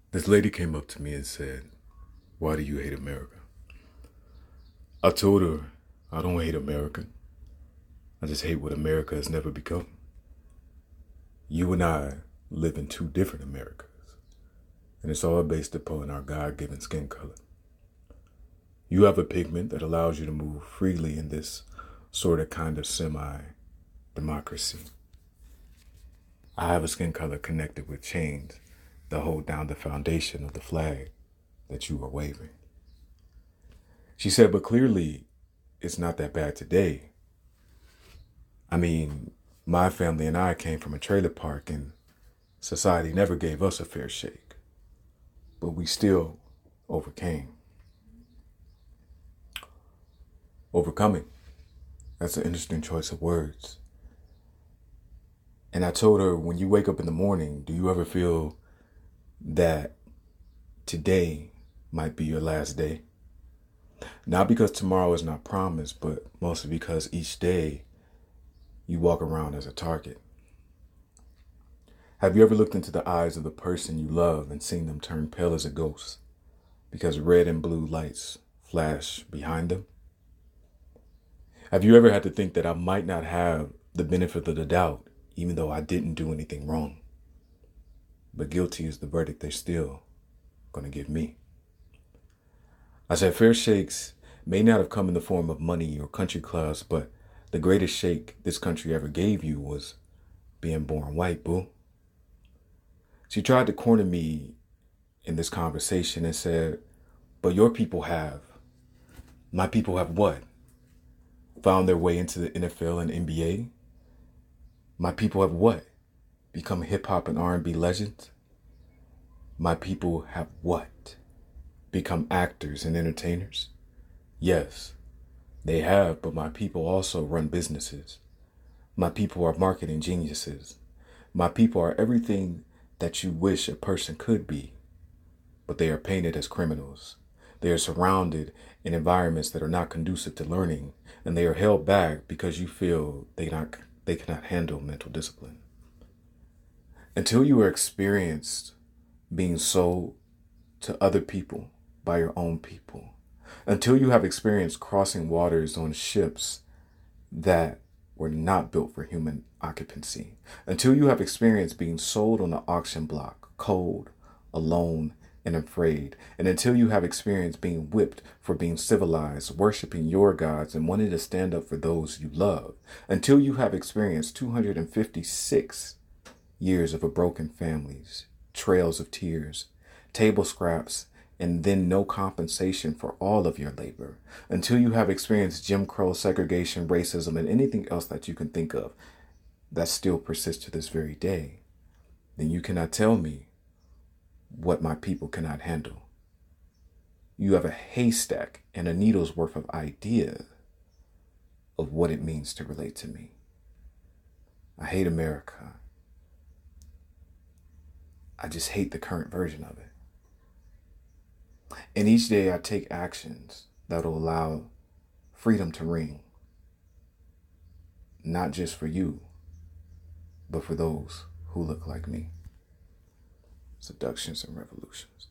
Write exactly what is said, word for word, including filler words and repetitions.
This lady came up to me and said, "Why do you hate America?" I told her, I don't hate America. I just hate what America has never become. You and I live in two different Americas, and it's all based upon our God-given skin color. You have a pigment that allows you to move freely in this sort of kind of semi-democracy. I have a skin color connected with chains that hold down the foundation of the flag that you are waving. She said, but clearly it's not that bad today. I mean, my family and I came from a trailer park and society never gave us a fair shake, but we still overcame. Overcoming. That's an interesting choice of words. And I told her, when you wake up in the morning, do you ever feel that today might be your last day? Not because tomorrow is not promised, but mostly because each day you walk around as a target. Have you ever looked into the eyes of the person you love and seen them turn pale as a ghost because red and blue lights flash behind them? Have you ever had to think that I might not have the benefit of the doubt, even though I didn't do anything wrong? But guilty is the verdict they're still going to give me. I said fair shakes may not have come in the form of money or country clubs, but the greatest shake this country ever gave you was being born white, boo. She tried to corner me in this conversation and said, but your people have. My people have what? Found their way into the N F L and N B A? My people have what? Become hip hop and R and B legends? My people have what? Become actors and entertainers? Yes, they have, but my people also run businesses. My people are marketing geniuses. My people are everything that you wish a person could be, but they are painted as criminals. They are surrounded in environments that are not conducive to learning, and they are held back because you feel they not they cannot handle mental discipline. Until you are experienced being sold to other people by your own people, until you have experienced crossing waters on ships that were not built for human occupancy, until you have experienced being sold on the auction block, cold, alone, and afraid, and until you have experienced being whipped for being civilized, worshiping your gods, and wanting to stand up for those you love, until you have experienced two hundred fifty-six years of a broken families, trails of tears, table scraps, and then no compensation for all of your labor, until you have experienced Jim Crow, segregation, racism, and anything else that you can think of that still persists to this very day, then you cannot tell me what my people cannot handle. You have a haystack and a needle's worth of idea of what it means to relate to me. I hate America. I just hate the current version of it. And each day I take actions that will allow freedom to ring. Not just for you, but for those who look like me. Seductions and revolutions.